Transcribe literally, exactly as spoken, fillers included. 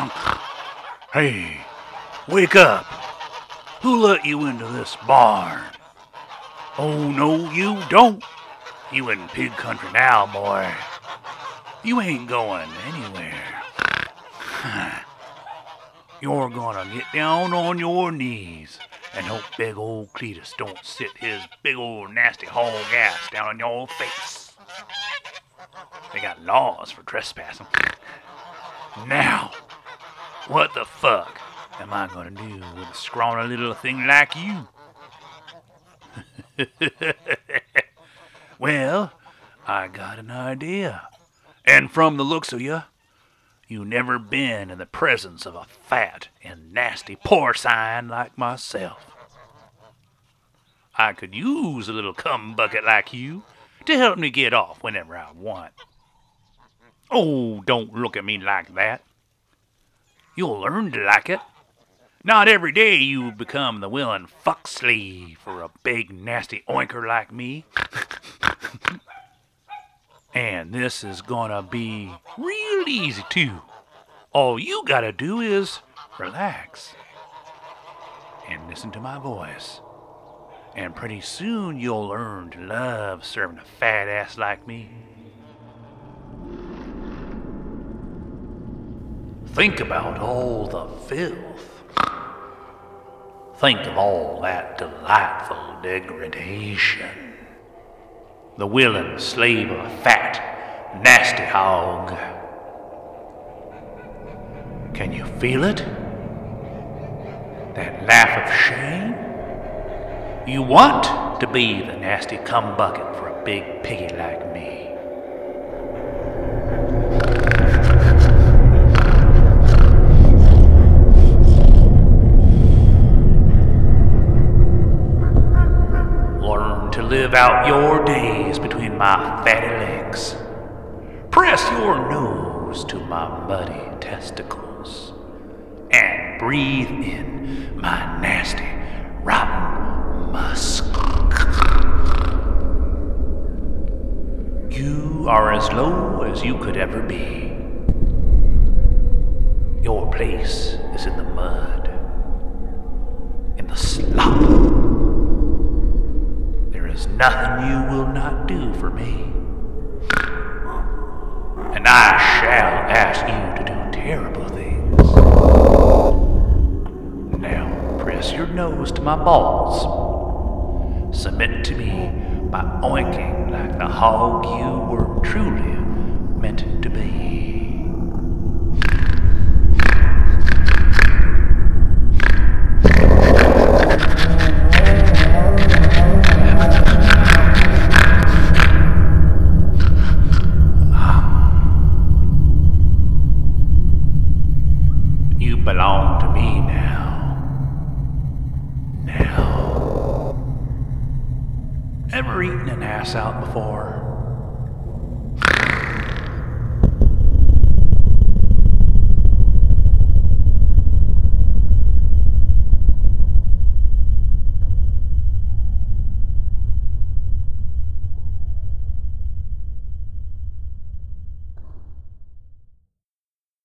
Hey, wake up. Who let you into this barn? Oh, no, you don't. You in pig country now, boy. You ain't going anywhere. You're gonna get down on your knees and hope big old Cletus don't sit his big old nasty hog ass down on your face. They got laws for trespassing. Now, what the fuck am I gonna do with a scrawny little thing like you? Well, I got an idea. And from the looks of you, you never been in the presence of a fat and nasty porcine like myself. I could use a little cum bucket like you to help me get off whenever I want. Oh, don't look at me like that. You'll learn to like it. Not every day you become the willing fuck slave for a big nasty oinker like me. And this is gonna be real easy too. All you gotta do is relax and listen to my voice. And pretty soon you'll learn to love serving a fat ass like me. Think about all the filth. Think of all that delightful degradation. The willing slave of a fat, nasty hog. Can you feel it? That laugh of shame? You want to be the nasty cum bucket for a big piggy like me. Learn to live out your days between my fatty legs. Press your nose to my muddy testicles. And breathe in my nasty, rotten musk. You are as low as you could ever be. Your place is in the mud, in the slop. There is nothing you will not do for me. And I shall ask you to do terrible things. Now press your nose to my balls. Submit to me by oinking like the hog you were truly meant to be. You belong to me now. Now. Ever eaten an ass out before?